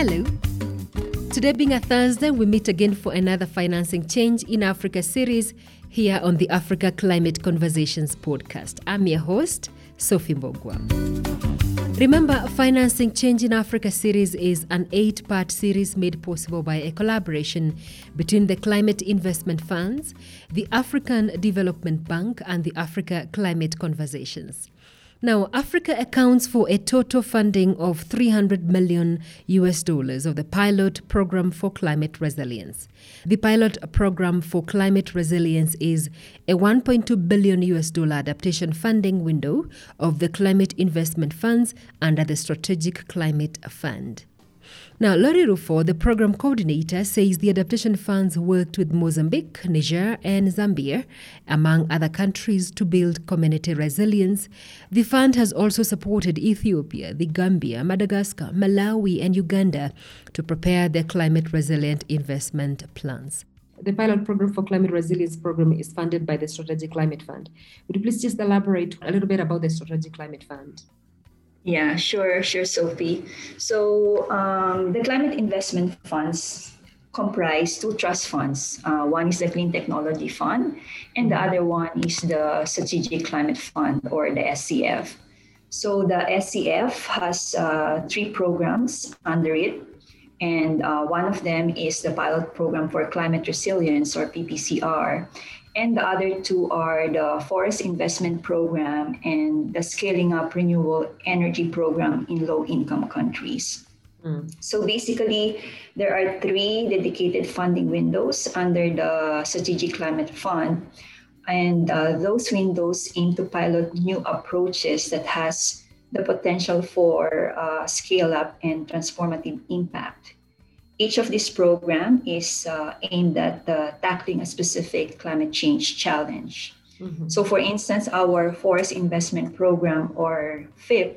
Hello. Today being a Thursday, we meet again for another Financing Change in Africa series here on the Africa Climate Conversations podcast. I'm your host, Sophie Mbogwa. Remember, Financing Change in Africa series is an 8-part series made possible by a collaboration between the Climate Investment Funds, the African Development Bank, and the Africa Climate Conversations. Now, Africa accounts for a total funding of $300 million of the Pilot Program for Climate Resilience. The Pilot Program for Climate Resilience is a $1.2 billion adaptation funding window of the Climate Investment Funds under the Strategic Climate Fund. Now, Lori Rufo, the program coordinator, says the adaptation funds worked with Mozambique, Niger, and Zambia, among other countries, to build community resilience. The fund has also supported Ethiopia, the Gambia, Madagascar, Malawi, and Uganda to prepare their climate-resilient investment plans. The Pilot Program for Climate Resilience program is funded by the Strategic Climate Fund. Would you please just elaborate a little bit about the Strategic Climate Fund? Yeah, sure, Sophie. So the climate investment funds comprise two trust funds. One is the Clean Technology Fund, and the other one is the Strategic Climate Fund, or the SCF. So the SCF has 3 programs under it, and one of them is the Pilot Program for Climate Resilience, or PPCR. And the other 2 are the Forest Investment Program and the Scaling Up Renewable Energy Program in low-income countries. So basically, there are 3 dedicated funding windows under the Strategic Climate Fund. And those windows aim to pilot new approaches that has the potential for scale-up and transformative impact. Each of these programs is aimed at tackling a specific climate change challenge. So for instance, our Forest Investment Program, or FIP,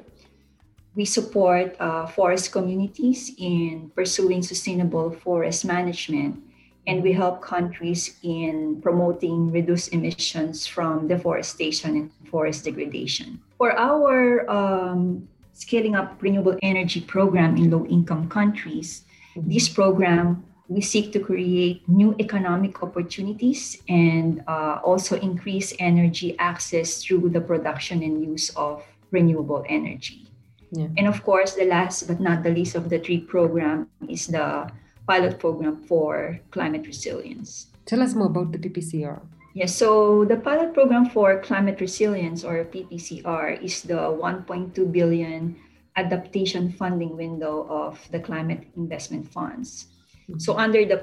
we support forest communities in pursuing sustainable forest management, and we help countries in promoting reduced emissions from deforestation and forest degradation. For our Scaling Up Renewable Energy Program in low-income countries, this program, we seek to create new economic opportunities and also increase energy access through the production and use of renewable energy. Yeah. And of course, the last but not the least of the 3 programs is the Pilot Program for Climate Resilience. Tell us more about the PPCR. Yes, so the Pilot Program for Climate Resilience, or PPCR, is the $1.2 billion adaptation funding window of the climate investment funds. So under the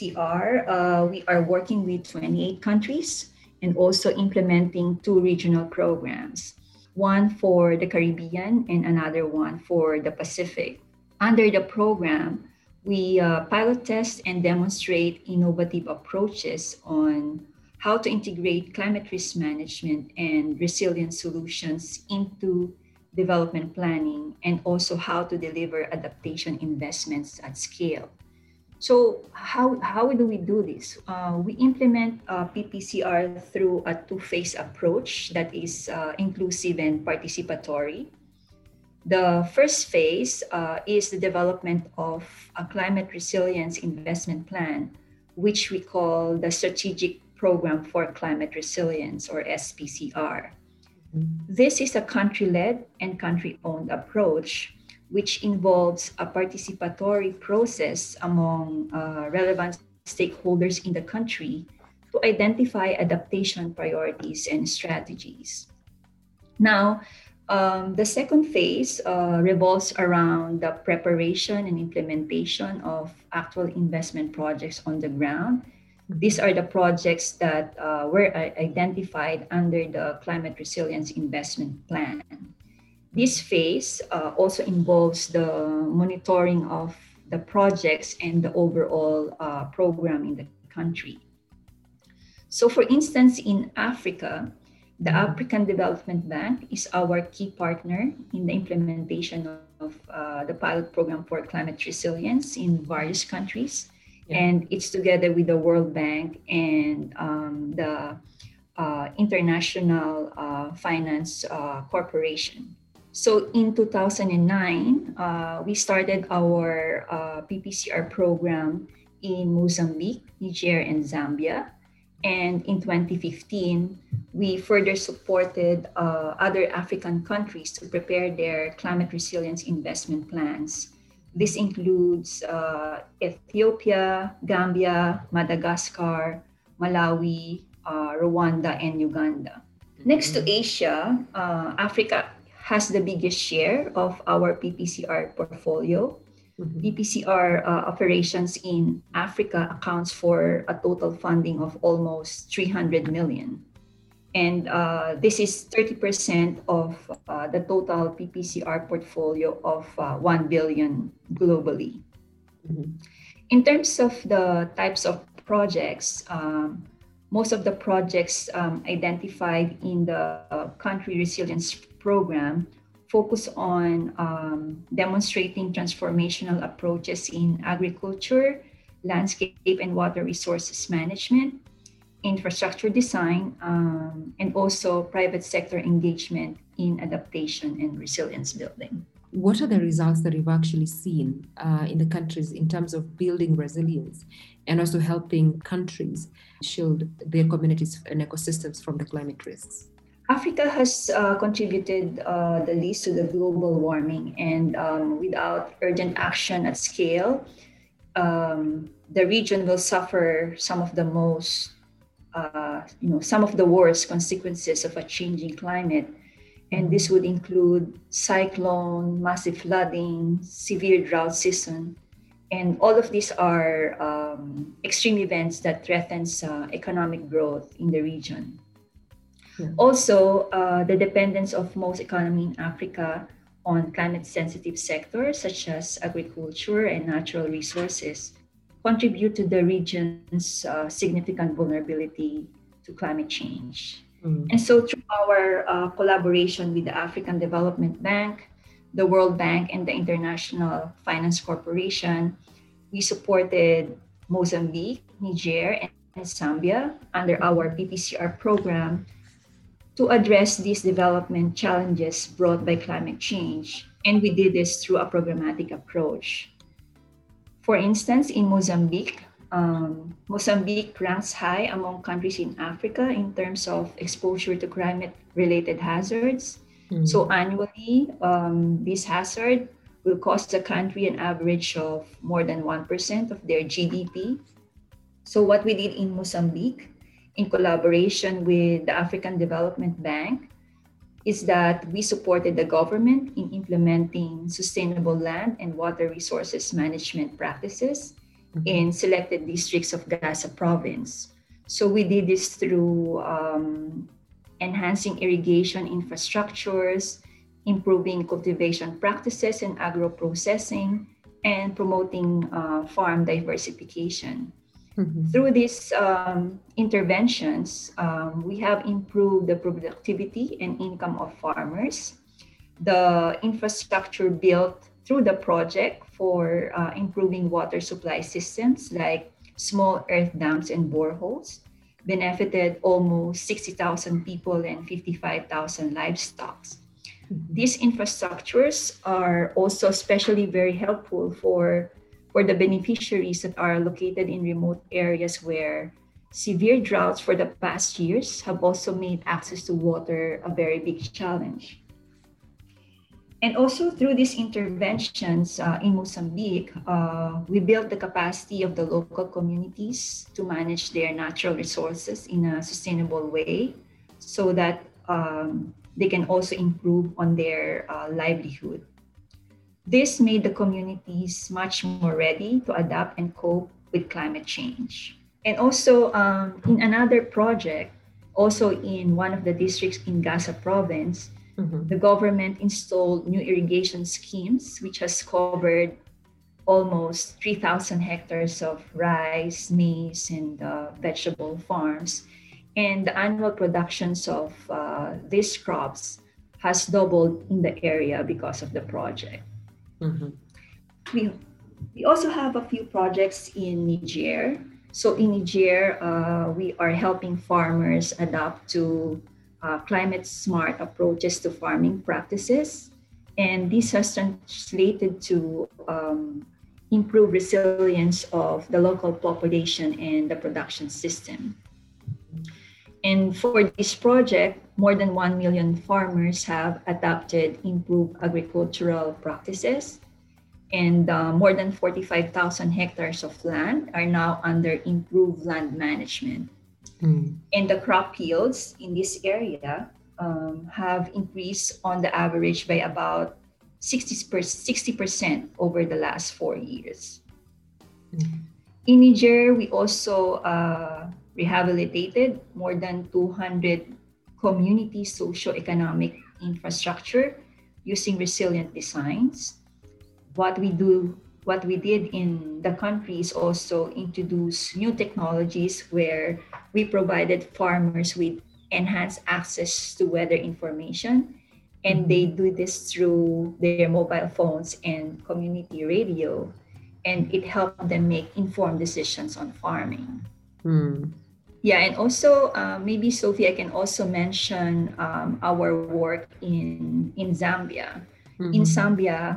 PPCR, we are working with 28 countries and also implementing 2 regional programs, one for the Caribbean and another one for the Pacific. Under the program, we pilot test and demonstrate innovative approaches on how to integrate climate risk management and resilience solutions into development planning, and also how to deliver adaptation investments at scale. So how do we do this? We implement PPCR through a 2-phase approach that is inclusive and participatory. The first phase is the development of a climate resilience investment plan, which we call the Strategic Program for Climate Resilience, or SPCR. This is a country-led and country-owned approach, which involves a participatory process among relevant stakeholders in the country to identify adaptation priorities and strategies. Now, the second phase revolves around the preparation and implementation of actual investment projects on the ground. These are the projects that were identified under the Climate Resilience Investment Plan. This phase also involves the monitoring of the projects and the overall program in the country. So for instance, in Africa, the African Development Bank is our key partner in the implementation of the Pilot Program for Climate Resilience in various countries. Yeah. And it's together with the World Bank and the International Finance Corporation. So in 2009, we started our PPCR program in Mozambique, Niger, and Zambia. And in 2015, we further supported other African countries to prepare their climate resilience investment plans. This includes Ethiopia, Gambia, Madagascar, Malawi, Rwanda, and Uganda. Next to Asia, Africa has the biggest share of our PPCR portfolio. PPCR operations in Africa accounts for a total funding of almost 300 million. And this is 30% of the total PPCR portfolio of 1 billion globally. In terms of the types of projects, most of the projects identified in the country resilience program focus on demonstrating transformational approaches in agriculture, landscape and water resources management, infrastructure design, and also private sector engagement in adaptation and resilience building. What are the results that you've actually seen in the countries in terms of building resilience and also helping countries shield their communities and ecosystems from the climate risks? Africa has contributed the least to the global warming, and without urgent action at scale, the region will suffer some of the worst consequences of a changing climate. And this would include cyclone, massive flooding, severe drought season. And all of these are extreme events that threatens economic growth in the region. Yeah. Also, the dependence of most economy in Africa on climate-sensitive sectors such as agriculture and natural resources contribute to the region's significant vulnerability to climate change. And so through our collaboration with the African Development Bank, the World Bank, and the International Finance Corporation, we supported Mozambique, Niger, and Zambia under our PPCR program to address these development challenges brought by climate change. And we did this through a programmatic approach. For instance, in Mozambique, Mozambique ranks high among countries in Africa in terms of exposure to climate-related hazards. So annually, this hazard will cost the country an average of more than 1% of their GDP. So what we did in Mozambique, in collaboration with the African Development Bank, is that we supported the government in implementing sustainable land and water resources management practices in selected districts of Gaza province. So we did this through enhancing irrigation infrastructures, improving cultivation practices and agro-processing, and promoting farm diversification. Through these interventions, we have improved the productivity and income of farmers. The infrastructure built through the project for improving water supply systems like small earth dams and boreholes benefited almost 60,000 people and 55,000 livestock. These infrastructures are also especially very helpful for the beneficiaries that are located in remote areas where severe droughts for the past years have also made access to water a very big challenge. And also through these interventions in Mozambique, we built the capacity of the local communities to manage their natural resources in a sustainable way so that they can also improve on their livelihood. This made the communities much more ready to adapt and cope with climate change. And also in another project, also in one of the districts in Gaza province, the government installed new irrigation schemes, which has covered almost 3,000 hectares of rice, maize, and vegetable farms. And the annual productions of these crops has doubled in the area because of the project. We also have a few projects in Niger. So in Niger, we are helping farmers adapt to climate smart approaches to farming practices. And this has translated to improve resilience of the local population and the production system. And for this project, more than 1 million farmers have adopted improved agricultural practices, and more than 45,000 hectares of land are now under improved land management. And the crop yields in this area have increased on the average by about 60% over the last 4 years. In Niger, we also rehabilitated more than 200 community socio-economic infrastructure using resilient designs. What we did in the country is also introduce new technologies where we provided farmers with enhanced access to weather information, and they do this through their mobile phones and community radio, and it helped them make informed decisions on farming. Yeah, and also maybe Sophie, I can also mention our work in Zambia. In Zambia,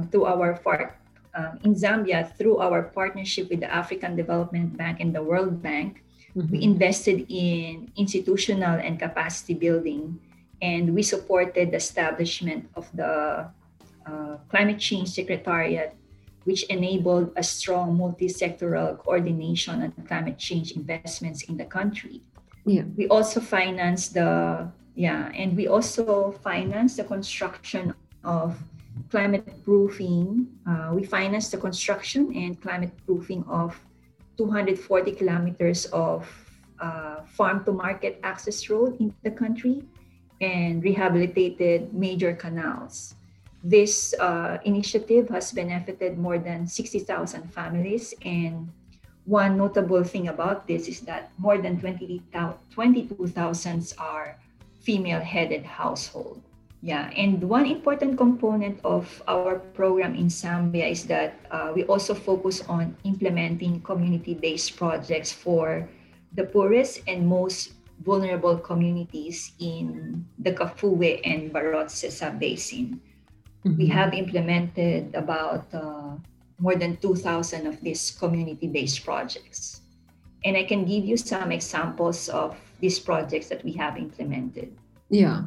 through our partnership with the African Development Bank and the World Bank, we invested in institutional and capacity building, and we supported the establishment of the Climate Change Secretariat, which enabled a strong multi-sectoral coordination on climate change investments in the country. We also financed the construction of climate proofing. We financed the construction and climate proofing of 240 kilometers of farm to market access road in the country and rehabilitated major canals. This initiative has benefited more than 60,000 families, and one notable thing about this is that more than 22,000 are female-headed households. Yeah, and one important component of our program in Zambia is that we also focus on implementing community-based projects for the poorest and most vulnerable communities in the Kafue and Barot-Sesa Basin. We have implemented about more than 2,000 of these community-based projects. And I can give you some examples of these projects that we have implemented. Yeah.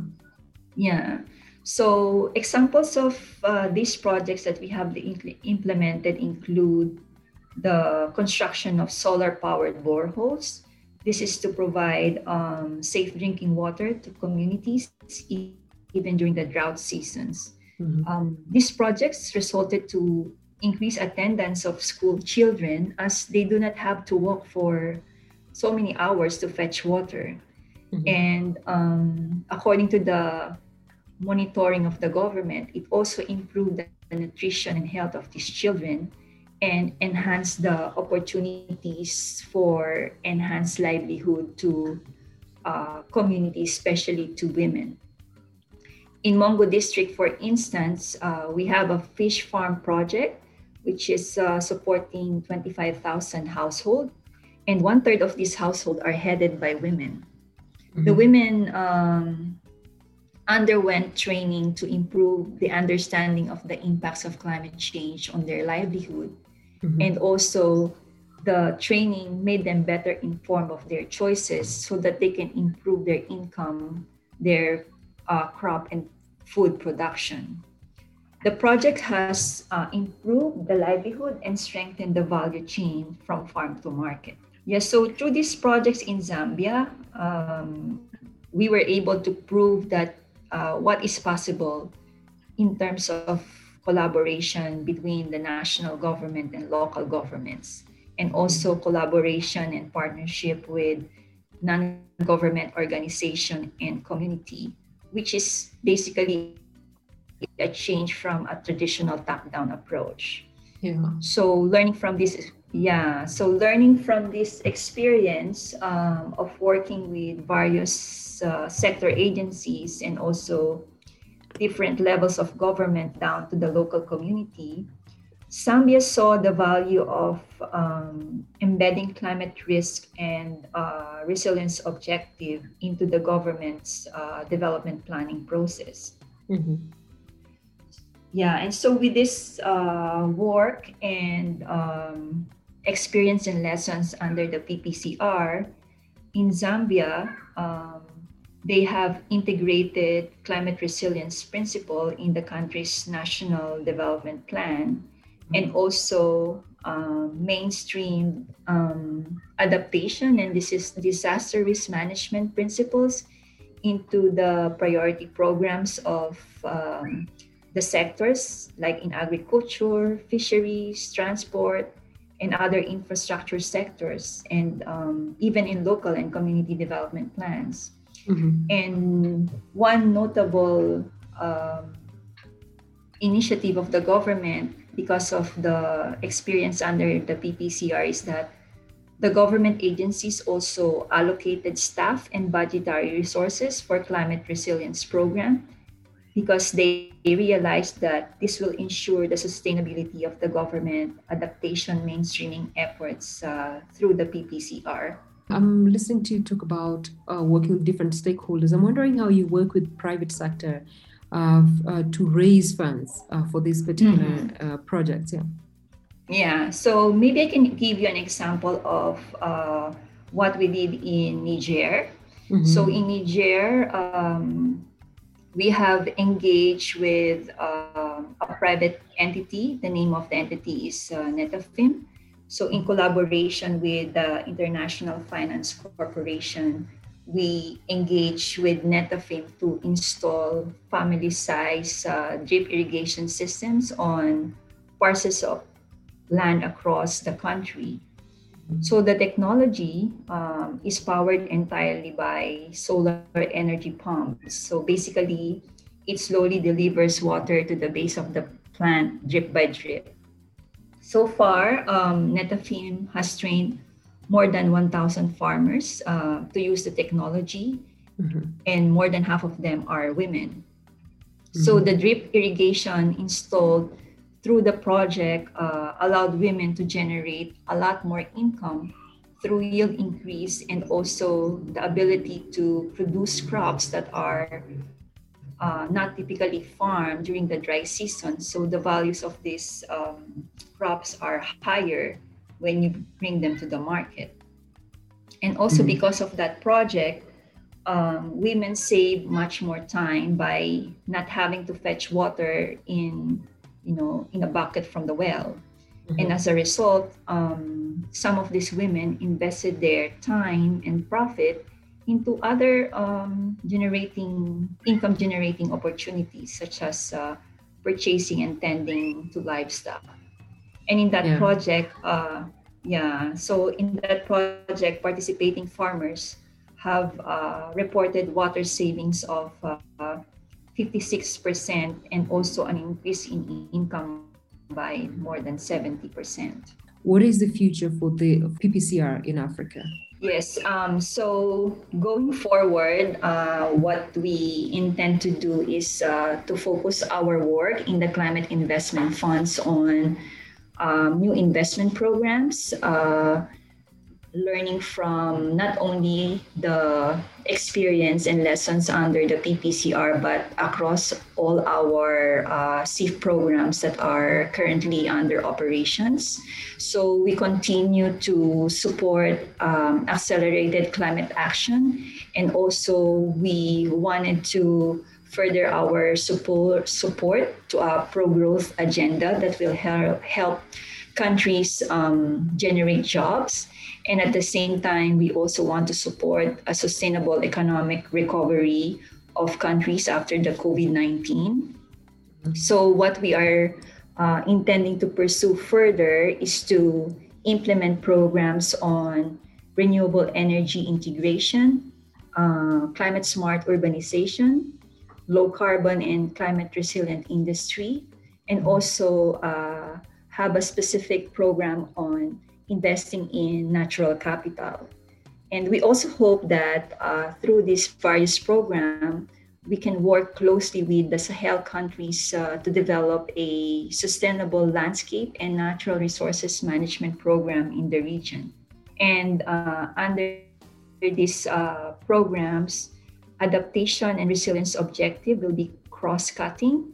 So examples of these projects that we have implemented include the construction of solar-powered boreholes. This is to provide safe drinking water to communities even during the drought seasons. These projects resulted to increase attendance of school children as they do not have to walk for so many hours to fetch water. And according to the monitoring of the government, it also improved the nutrition and health of these children and enhanced the opportunities for enhanced livelihood to communities, especially to women. In Mongo District, for instance, we have a fish farm project, which is supporting 25,000 households, and 1/3 of these households are headed by women. The women underwent training to improve the understanding of the impacts of climate change on their livelihood. And also the training made them better informed of their choices so that they can improve their income, their crop and food production. The project has improved the livelihood and strengthened the value chain from farm to market. Yes, so through these projects in Zambia, we were able to prove that what is possible in terms of collaboration between the national government and local governments, and also collaboration and partnership with non-government organization and community, which is basically a change from a traditional top-down approach. So learning from this experience of working with various sector agencies and also different levels of government down to the local community, Zambia saw the value of embedding climate risk and resilience objective into the government's development planning process. Yeah, and so with this work and experience and lessons under the PPCR, in Zambia, they have integrated climate resilience principle in the country's national development plan, and also mainstream adaptation and this is disaster risk management principles into the priority programs of the sectors like in agriculture, fisheries, transport, and other infrastructure sectors, and even in local and community development plans. Mm-hmm. And one notable initiative of the government because of the experience under the PPCR is that the government agencies also allocated staff and budgetary resources for climate resilience program because they realized that this will ensure the sustainability of the government adaptation mainstreaming efforts through the PPCR. I'm listening to you talk about working with different stakeholders. I'm wondering how you work with private sector to raise funds for these particular projects. Yeah, so maybe I can give you an example of what we did in Niger. Mm-hmm. So in Niger, we have engaged with a private entity. The name of the entity is Netafim. So in collaboration with the International Finance Corporation, we engage with Netafim to install family-size drip irrigation systems on parcels of land across the country. So the technology is powered entirely by solar energy pumps. So basically, it slowly delivers water to the base of the plant drip by drip. So far, Netafim has trained more than 1,000 farmers to use the technology, and more than half of them are women. So the drip irrigation installed through the project allowed women to generate a lot more income through yield increase and also the ability to produce crops that are not typically farmed during the dry season. So the values of these crops are higher when you bring them to the market. And also because of that project, women save much more time by not having to fetch water in a bucket from the well. And as a result, some of these women invested their time and profit into other income generating opportunities, such as purchasing and tending to livestock. And in that project, participating farmers have reported water savings of 56% and also an increase in income by more than 70%. What is the future for the PPCR in Africa? Yes, so going forward, what we intend to do is to focus our work in the climate investment funds on new investment programs, learning from not only the experience and lessons under the PPCR, but across all our CIF programs that are currently under operations. So we continue to support accelerated climate action, and also we wanted to further our support to a pro-growth agenda that will help countries generate jobs. And at the same time, we also want to support a sustainable economic recovery of countries after the COVID-19. So what we are intending to pursue further is to implement programs on renewable energy integration, climate smart urbanization, low carbon and climate resilient industry, and also have a specific program on investing in natural capital. And we also hope that through this various program, we can work closely with the Sahel countries to develop a sustainable landscape and natural resources management program in the region. And under these programs, adaptation and resilience objective will be cross-cutting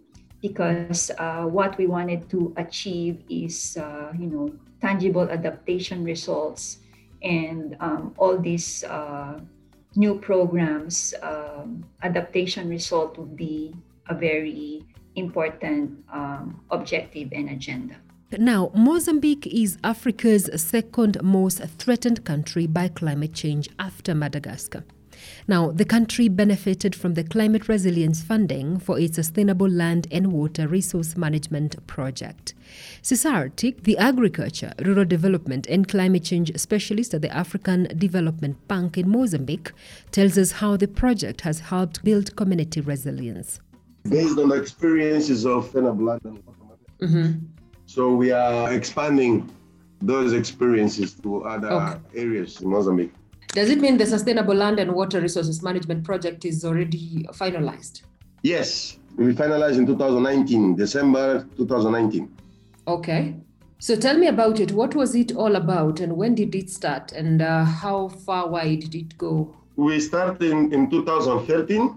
because what we wanted to achieve is, tangible adaptation results, and all these new programs, adaptation result would be a very important objective and agenda. Now, Mozambique is Africa's second most threatened country by climate change after Madagascar. Now, the country benefited from the climate resilience funding for its sustainable land and water resource management project. Cesar Artic, the agriculture, rural development and climate change specialist at the African Development Bank in Mozambique, tells us how the project has helped build community resilience. Based on the experiences of sustainable land and water, so we are expanding those experiences to other areas in Mozambique. Does it mean the Sustainable Land and Water Resources Management Project is already finalized? Yes, we finalized in 2019, December 2019. Okay. So tell me about it. What was it all about and when did it start and how far wide did it go? We started in 2013.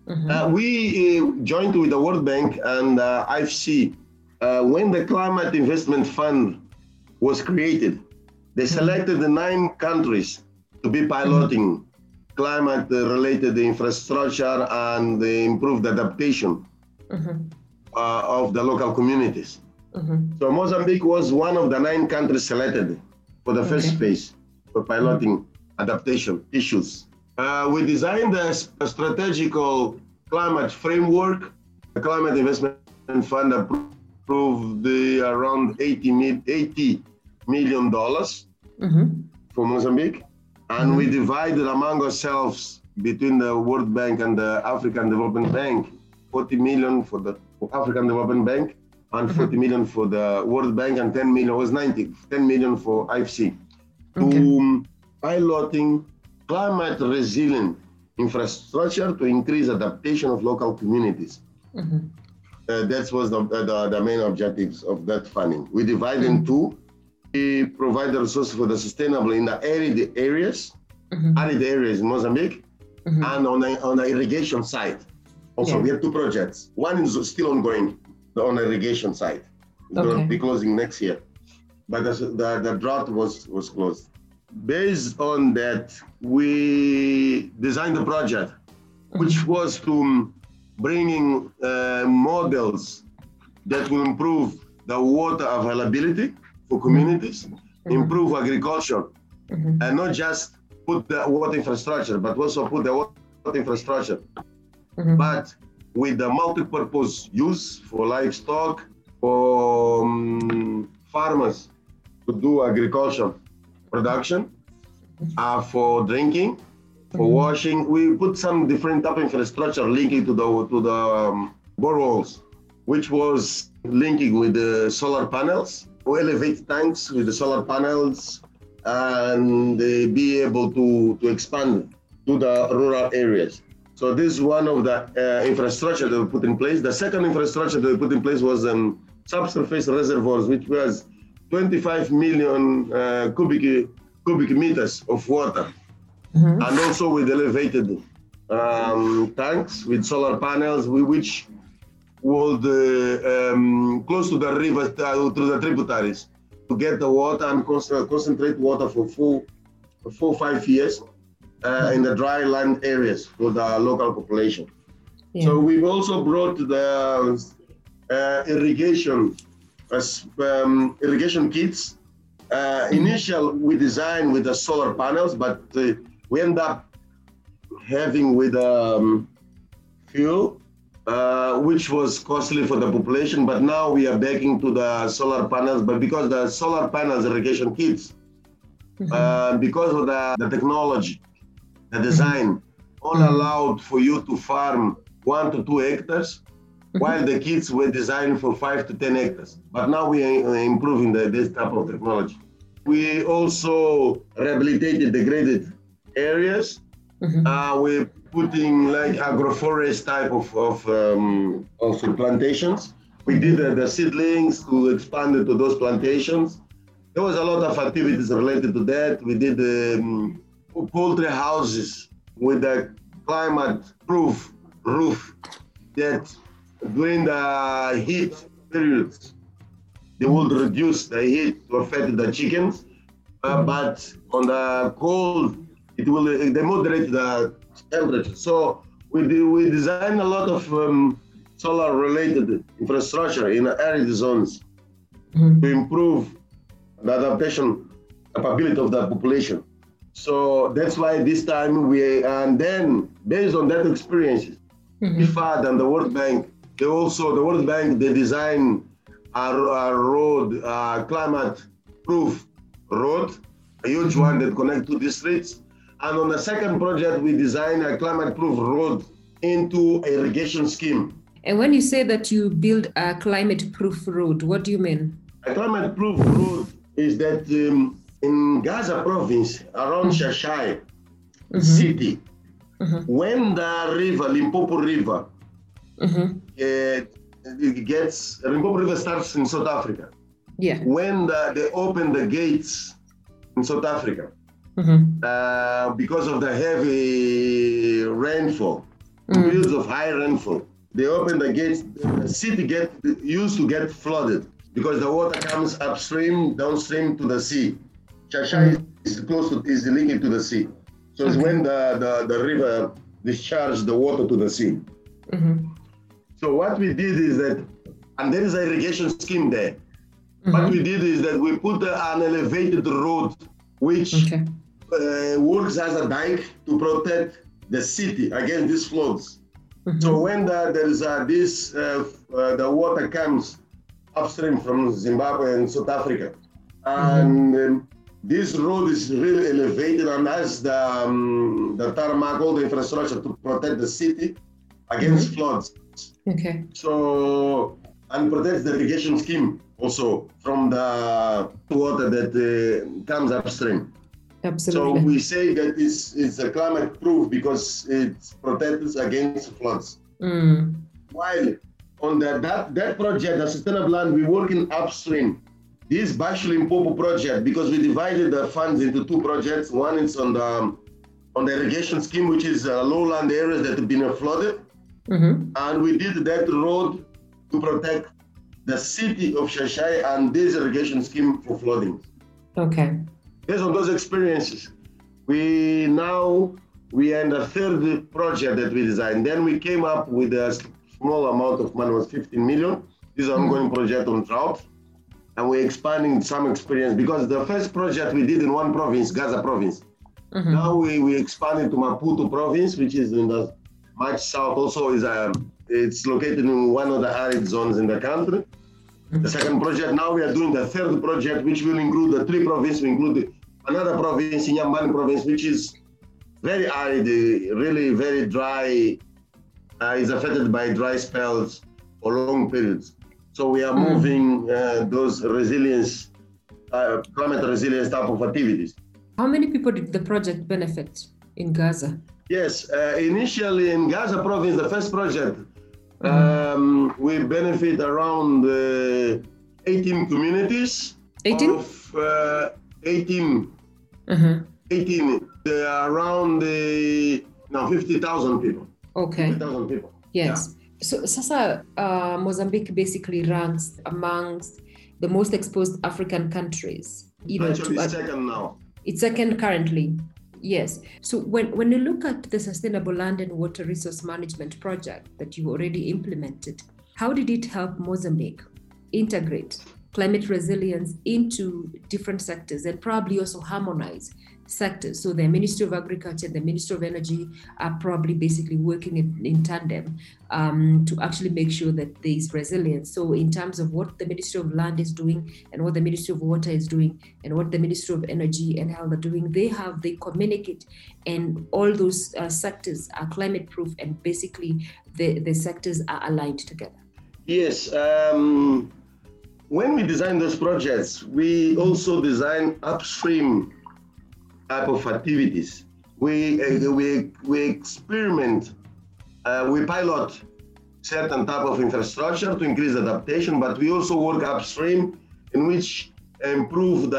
We joined with the World Bank and IFC. When the Climate Investment Fund was created, they selected the 9 countries to be piloting climate-related infrastructure and the improved adaptation of the local communities. So Mozambique was one of the 9 countries selected for the first phase for piloting adaptation issues. We designed a strategical climate framework. The Climate Investment Fund approved around $80 million for Mozambique. And we divided among ourselves between the World Bank and the African Development Bank, 40 million for the African Development Bank and 40 million for the World Bank, and 10 million for IFC. To piloting climate resilient infrastructure to increase adaptation of local communities. That was the main objectives of that funding. We divide in 2. We provide the resources for the sustainable in the arid areas in Mozambique, and on the irrigation side. Also, we have 2 projects. One is still ongoing on the irrigation side. It's going to be closing next year, but the drought was closed. Based on that, we designed the project, which was to bringing models that will improve the water availability for communities, improve agriculture, and not just put the water infrastructure, but also put the water infrastructure, but with the multi-purpose use for livestock, for farmers to do agriculture production, for drinking, for washing. We put some different type of infrastructure linking to the boreholes, which was linking with the solar panels. We elevate tanks with the solar panels and be able to expand to the rural areas. So this is one of the infrastructure that we put in place. The second infrastructure that we put in place was subsurface reservoirs, which was 25 million cubic meters of water. And also with elevated tanks with solar panels, which would close to the river, to the tributaries, to get the water and concentrate water for 4-5 years in the dry land areas for the local population. So we've also brought the irrigation kits. Initial we designed with the solar panels, but we end up having with fuel, which was costly for the population, but now we are backing to the solar panels. But because the solar panels irrigation kits, because of the technology, the design, all allowed for you to farm 1 to 2 hectares, while the kits were designed for 5 to 10 hectares. But now we are improving this type of technology. We also rehabilitated degraded areas. We're putting like agroforest type of plantations. We did the seedlings to expand it to those plantations. There was a lot of activities related to that. We did poultry houses with a climate-proof roof that during the heat periods, they would reduce the heat to affect the chickens, but on the cold, they moderate the temperature. So we design a lot of solar-related infrastructure in arid zones to improve the adaptation capability of the population. So that's why this time and then based on that experiences, IFAD and the World Bank, they design a road, climate-proof road, a huge one that connects two districts. And on the second project, we design a climate-proof road into irrigation scheme. And when you say that you build a climate-proof road, what do you mean? A climate-proof road is that in Gaza province, around Shashai city, when the river, Limpopo River, Limpopo River starts in South Africa. Yeah. When they open the gates in South Africa, because of the heavy rainfall, periods of high rainfall, they open the gates. The city used to get flooded because the water comes upstream, downstream to the sea. Shashai is linked to the sea. So it's when the river discharges the water to the sea. So what we did is that, and there is an irrigation scheme there. What we did is that we put an elevated road which works as a dike to protect the city against these floods. So when there is the water comes upstream from Zimbabwe and South Africa, and this road is really elevated and has the tarmac, all the infrastructure to protect the city against floods. So, and protects the irrigation scheme also from the water that comes upstream. Absolutely. So we say that it's a climate proof because it protects against floods. While on that project, the sustainable land, we work in upstream. This Baixo Limpopo project, because we divided the funds into two projects. One is on the irrigation scheme, which is lowland areas that have been flooded. And we did that road to protect the city of Shashai and this irrigation scheme for flooding. Based on those experiences, we are in the third project that we designed. Then we came up with a small amount of money, was 15 million. This is an ongoing project on drought. And we're expanding some experience because the first project we did in one province, Gaza province. Now we expanded to Maputo province, which is in the much south. Also, it's located in one of the arid zones in the country. The second project, now we are doing the third project, which will include the three provinces. We include another province, Inhambane province, which is very arid, really very dry, is affected by dry spells for long periods. So we are moving those resilience, climate resilience type of activities. How many people did the project benefit in Gaza? Yes, initially in Gaza province, the first project, we benefit around 18 communities. 18? Of 18. 18. There are around 50,000 people. 50,000 people. Yes. Yeah. So Sasa, Mozambique basically ranks amongst the most exposed African countries. Actually, it's second now. It's second currently. Yes. So when you look at the Sustainable Land and Water Resource Management project that you already implemented, how did it help Mozambique integrate climate resilience into different sectors and probably also harmonize sectors? So the Ministry of Agriculture and the Ministry of Energy are probably basically working in tandem to actually make sure that there is resilience. So in terms of what the Ministry of Land is doing and what the Ministry of Water is doing and what the Ministry of Energy and Health are doing, they communicate, and all those sectors are climate proof, and basically the sectors are aligned together. Yes. When we design those projects, we also design upstream type of activities. We experiment, we pilot certain type of infrastructure to increase adaptation, but we also work upstream in which improve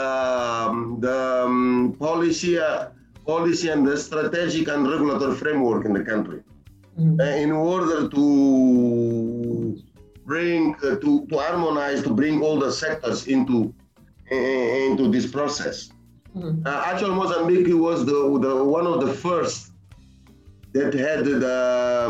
the policy and the strategic and regulatory framework in the country. in order to bring, to harmonize, to bring all the sectors into this process. Actually, Mozambique was the one of the first that had the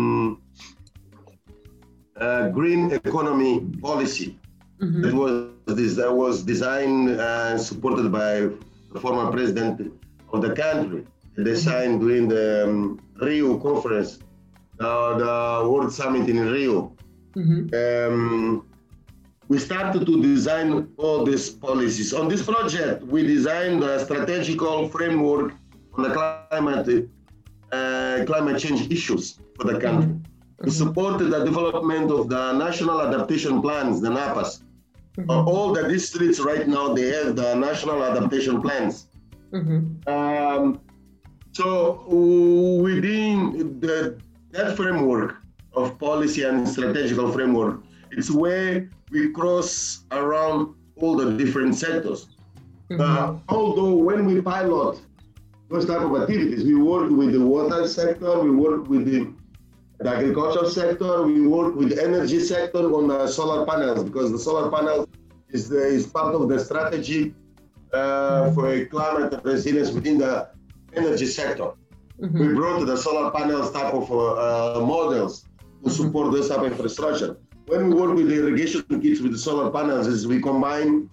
green economy policy that was designed and supported by the former president of the country. They signed during the Rio conference, the World Summit in Rio. We started to design all these policies. On this project, we designed a strategical framework on the climate change issues for the country. We supported the development of the National Adaptation Plans, the NAPAs. All the districts right now, they have the National Adaptation Plans. So within that framework of policy and strategical framework, it's where we cross around all the different sectors. Although when we pilot those type of activities, we work with the water sector, we work with the agricultural sector, we work with the energy sector on the solar panels, because the solar panel is part of the strategy for a climate resilience within the energy sector. We brought the solar panels type of models to support this type of infrastructure. When we work with the irrigation kits with the solar panels, is we combine,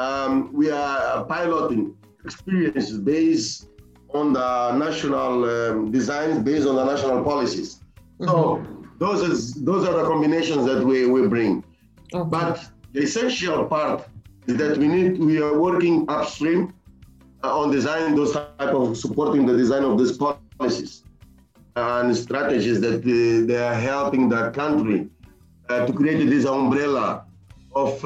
we are piloting experiences based on the national designs, based on the national policies. So those are the combinations that we bring. But the essential part is that we are working upstream on designing those type of supporting the design of these policies and strategies that they are helping the country to create this umbrella of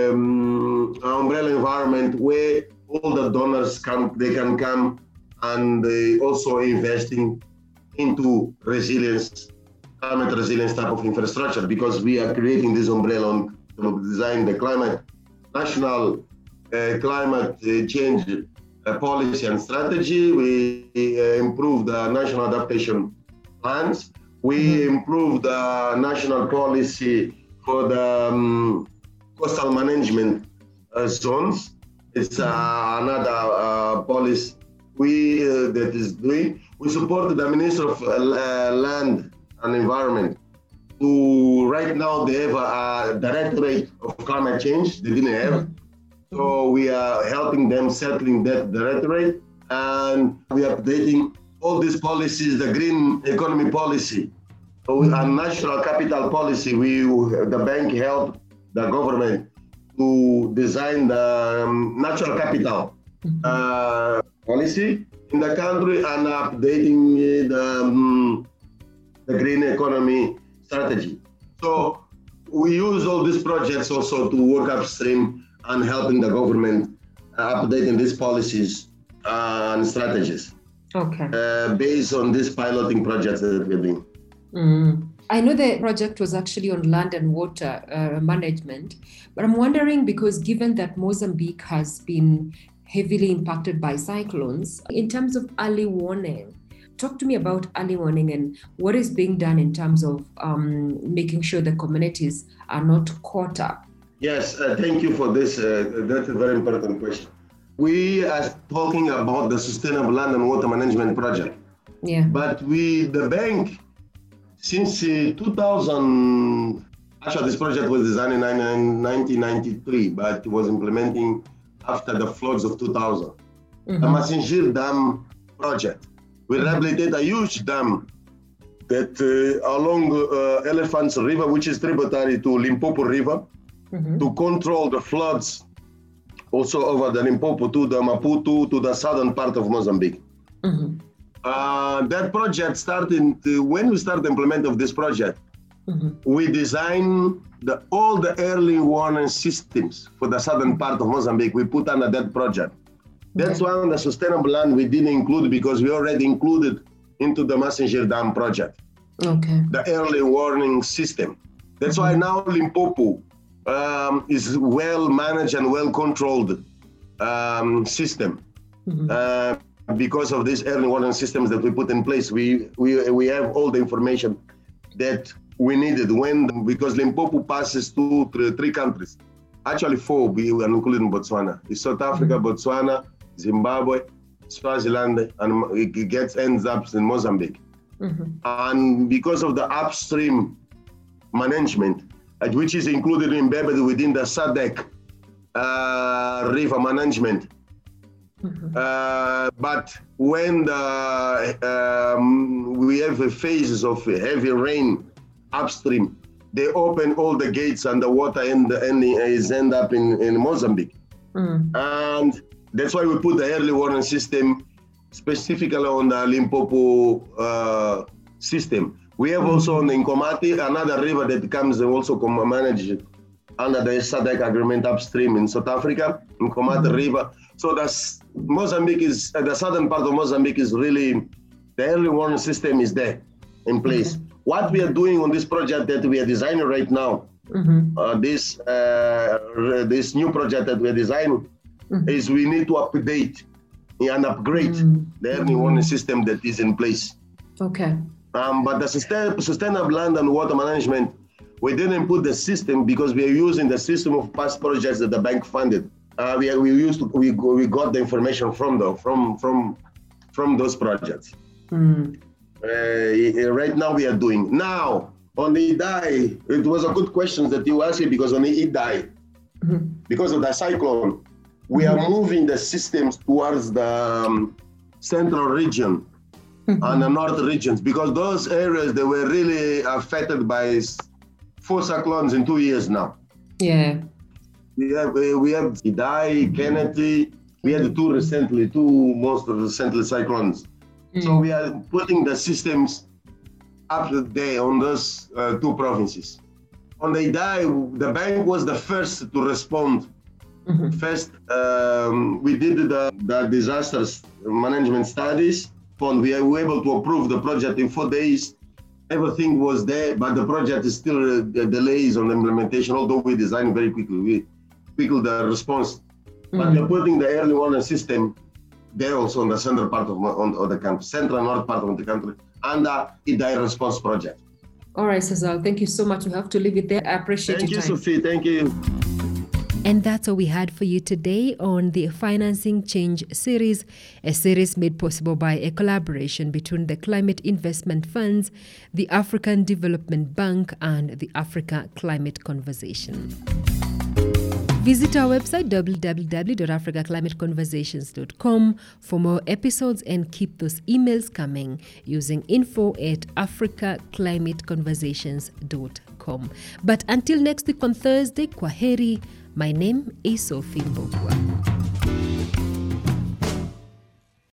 umbrella environment where all the donors can come and they also investing into climate resilience type of infrastructure, because we are creating this umbrella to design the national climate change policy and strategy. We improve the national adaptation plans. We improve the national policy for the coastal management zones. It's another policy that is doing. We support the Minister of Land and Environment, who right now they have a directorate of climate change. They didn't have. So we are helping them settling that directorate, and we are updating all these policies, the green economy policy, a national capital policy. The bank helped the government to design the natural capital policy in the country and updating the green economy strategy. So we use all these projects also to work upstream and helping the government updating these policies and strategies. Based on these piloting projects that we're doing. I know the project was actually on land and water management, but I'm wondering, because given that Mozambique has been heavily impacted by cyclones, in terms of early warning, talk to me about early warning and what is being done in terms of making sure the communities are not caught up. Yes, thank you for this. That's a very important question. We are talking about the Sustainable Land and Water Management Project. But the bank, since 2000, actually this project was designed in 1993, but it was implementing after the floods of 2000. The Masingir Dam project. We rehabilitate a huge dam that along Elephants River, which is tributary to Limpopo River, to control the floods also over the Limpopo to the Maputo to the southern part of Mozambique. That project started, when we started the implement of this project, we designed all the early warning systems for the southern part of Mozambique. We put under that project. That's why the sustainable land we didn't include, because we already included into the Masingir Dam project. The early warning system. That's why now Limpopo is well managed and well controlled system. because of these early warning systems that we put in place, we have all the information that we needed because Limpopo passes to three countries. Actually, four, we are including Botswana. It's South Africa, Botswana, Zimbabwe, Swaziland, and it ends up in Mozambique. And because of the upstream management, which is included embedded within the SADC river management. But when we have phases of heavy rain upstream, they open all the gates and the water end up in Mozambique. And that's why we put the early warning system specifically on the Limpopo system. We have also on the Nkomati, another river that comes and also managed under the SADC agreement upstream in South Africa, Nkomati River. So Mozambique is, the southern part of Mozambique is really, the early warning system is there in place. What we are doing on this project that we are designing right now, this new project that we are designing, is we need to update and upgrade the early warning system that is in place. Okay. But the sustainable land and water management, we didn't put the system because we are using the system of past projects that the bank funded. We got the information from those projects. Right now we are doing. Now on the Idai, it was a good question that you asked me because on the Idai, because of the cyclone, we are moving the systems towards the central region and the north regions, because those areas, they were really affected by 4 cyclones in 2 years now. Yeah. We have Idai, Kennedy, we had two most recently cyclones. So we are putting the systems up to date on those 2 provinces. On the Idai, the bank was the first to respond. First, we did the disasters management studies. We were able to approve the project in 4 days. Everything was there, but the project is still delays on the implementation, although we designed very quickly. We quickened the response. But we're putting the early warning system there also on the central part of the country, central and north part of the country, and the Idai response project. All right, Cesar, thank you so much. We have to leave it there. I appreciate your time. Thank you, Sophie. Thank you. And that's all we had for you today on the Financing Change series, a series made possible by a collaboration between the Climate Investment Funds, the African Development Bank, and the Africa Climate Conversation. Visit our website, www.africaclimateconversations.com, for more episodes, and keep those emails coming using info@africaclimateconversations.com. But until next week on Thursday, kwaheri. My name is Sophie Mbogwa.